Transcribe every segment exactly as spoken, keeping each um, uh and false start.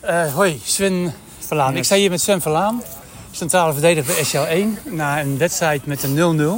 Uh, hoi, Sven Verlaan. Yes. Ik sta hier met Sven Verlaan, centrale verdediger bij S J L één, na een wedstrijd met een nul nul.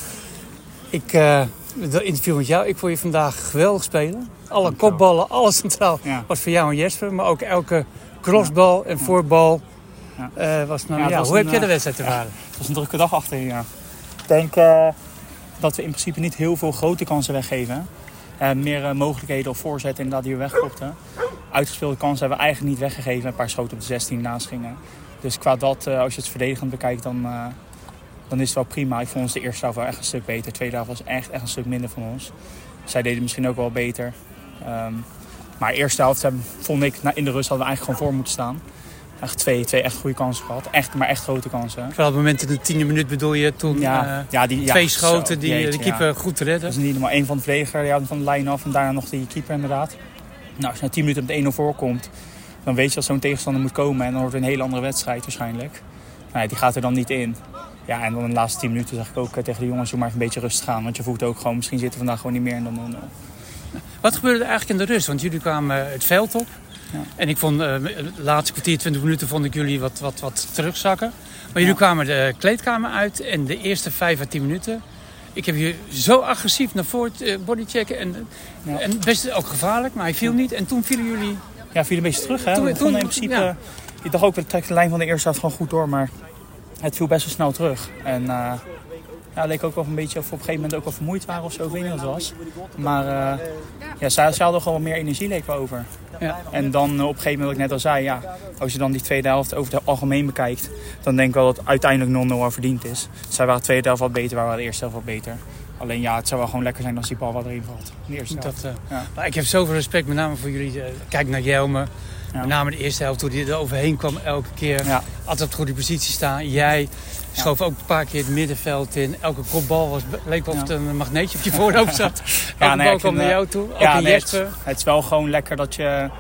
Ik uh, wil interview met jou. Ik vond je vandaag geweldig spelen. Alle kopballen, alles centraal ja. was voor jou en Jesper. Maar ook elke crossbal en voorbal ja. uh, was nou, ja, ja, hoe een, heb jij de wedstrijd ervaren? Ja, het was een drukke dag achterin, ja. Ik denk uh, dat we in principe niet heel veel grote kansen weggeven. Uh, meer uh, mogelijkheden of voorzetten inderdaad die we wegkopten. Uitgespeelde kansen hebben we eigenlijk niet weggegeven. Een paar schoten op de zestien naast gingen. Dus qua dat, uh, als je het verdedigend bekijkt, dan, uh, dan is het wel prima. Ik vond ons de eerste helft wel echt een stuk beter. De tweede helft was echt, echt een stuk minder van ons. Zij deden misschien ook wel beter. Um, maar de eerste helft hebben, vond ik, in de rust hadden we eigenlijk gewoon voor moeten staan. Echt twee, twee echt goede kansen gehad. Echt, maar echt grote kansen. Vooral op het moment in de tiende minuut bedoel je toen ja, uh, ja, die, twee ja, schoten zo, die jeetje, de keeper ja. goed redden. Dat is niet maar één van de verdediger die houdt van de lijn af en daarna nog die keeper inderdaad. Nou, als je na tien minuten met één nul voorkomt, dan weet je dat zo'n tegenstander moet komen en dan wordt het een hele andere wedstrijd waarschijnlijk. Nou, die gaat er dan niet in. Ja, en dan in de laatste tien minuten zeg ik ook tegen de jongens, doe maar even een beetje rustig aan. Want je voelt ook gewoon, misschien zitten we vandaag gewoon niet meer in dan nul nul. Wat gebeurde er eigenlijk in de rust? Want jullie kwamen het veld op. Ja. En ik vond uh, de laatste kwartier, twintig minuten vond ik jullie wat, wat, wat terugzakken. Maar jullie ja. kwamen de kleedkamer uit en de eerste vijf à tien minuten. Ik heb je zo agressief naar voren uh, bodychecken. En, ja. en best ook gevaarlijk, maar hij viel niet. En toen vielen jullie... Ja, viel een beetje terug. Hè? Toen, we toen, in principe, ja. Je dacht ook, we trekken de lijn van de eerste helft gewoon goed door. Maar het viel best wel snel terug. En uh, ja, het leek ook wel een beetje of we op een gegeven moment ook wel vermoeid waren of zo. Ik weet niet wat het was. Maar uh, ja, ze, ze hadden gewoon wat meer energie, leek wel over. Ja. En dan op een gegeven moment, wat ik net al zei, ja, als je dan die tweede helft over het algemeen bekijkt, dan denk ik wel dat uiteindelijk nul nul al verdiend is. Zij waren de tweede helft wat beter, waren de eerste helft wat beter. Alleen ja, het zou wel gewoon lekker zijn als die bal wat erin valt. De eerste helft. Dat, uh, ja. Maar ik heb zoveel respect, met name voor jullie. Uh, kijk naar Jelme. Ja. Met name de eerste helft, hoe hij er overheen kwam elke keer. Ja. Altijd op goede positie staan. Jij schoof ja. ook een paar keer het middenveld in. Elke kopbal was, leek wel of het een magneetje op je voorhoofd zat. Ja, elke nee, bal kwam naar jou toe. Ook ja, in nee, Jesper. Het, het is wel gewoon lekker dat je,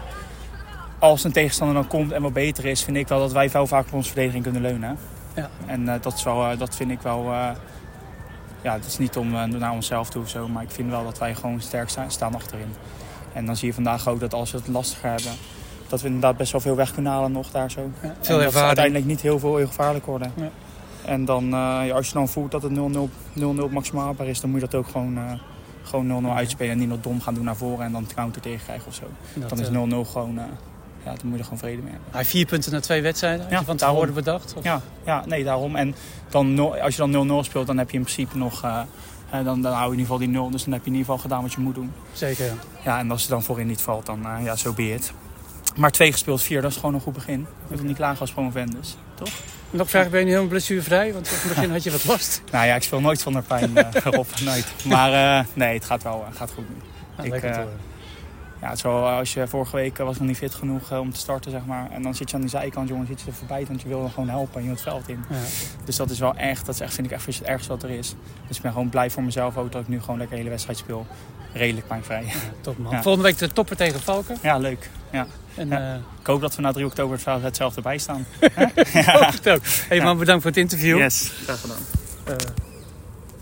als een tegenstander dan komt en wat beter is, vind ik wel dat wij wel vaak op onze verdediging kunnen leunen. Ja. En uh, dat, is wel, uh, dat vind ik wel... Uh, ja, het is niet om uh, naar onszelf toe of zo, maar ik vind wel dat wij gewoon sterk staan, staan achterin. En dan zie je vandaag ook dat als we het lastiger hebben, dat we inderdaad best wel veel weg kunnen halen nog daar zo. Ja, veel en dat het uiteindelijk niet heel veel heel gevaarlijk worden. Ja. En dan, uh, ja, als je dan voelt dat het nul nul maximaal haalbaar is, dan moet je dat ook gewoon, uh, gewoon nul nul uitspelen en niet nog dom gaan doen naar voren en dan de counter tegenkrijgen of zo. Dat, dan is nul nul gewoon, uh, ja, dan moet je er gewoon vrede mee hebben. Hij vier punten na twee wedstrijden, had ja, je van tevoren bedacht? Of? Ja, ja, nee, daarom. En dan, als je dan nul nul speelt, dan heb je in principe nog... Uh, Uh, dan, dan hou je in ieder geval die nul. Dus dan heb je in ieder geval gedaan wat je moet doen. Zeker, ja. Ja, en als het dan voorin niet valt, dan uh, ja, zo be it. Maar twee gespeeld, vier, dat is gewoon een goed begin. Je moet niet klagen als promovendus, toch? Nog vraag, ben je helemaal blessurevrij? Want op het begin had je wat last. Nou ja, ik speel nooit zonder pijn, uh, Rob. Nooit. Maar uh, nee, het gaat wel uh, gaat goed nu. Nou, ik, uh, ja, het is wel, als je vorige week uh, was nog niet fit genoeg uh, om te starten, zeg maar. En dan zit je aan die zijkant, jongen, zit je er voorbij. Want je wil dan gewoon helpen en je moet het veld in. Ja. Dus dat is wel echt, dat is echt, vind ik echt het ergste wat er is. Dus ik ben gewoon blij voor mezelf ook dat ik nu gewoon lekker de hele wedstrijd speel. Redelijk pijnvrij. Ja, top man. Ja. Volgende week de topper tegen Valken. Ja, leuk. Ja. En, ja. Uh... Ik hoop dat we na drie oktober hetzelfde erbij staan. Ja. Ik hoop het ook. Hey man, bedankt voor het interview. Yes, graag gedaan. Uh...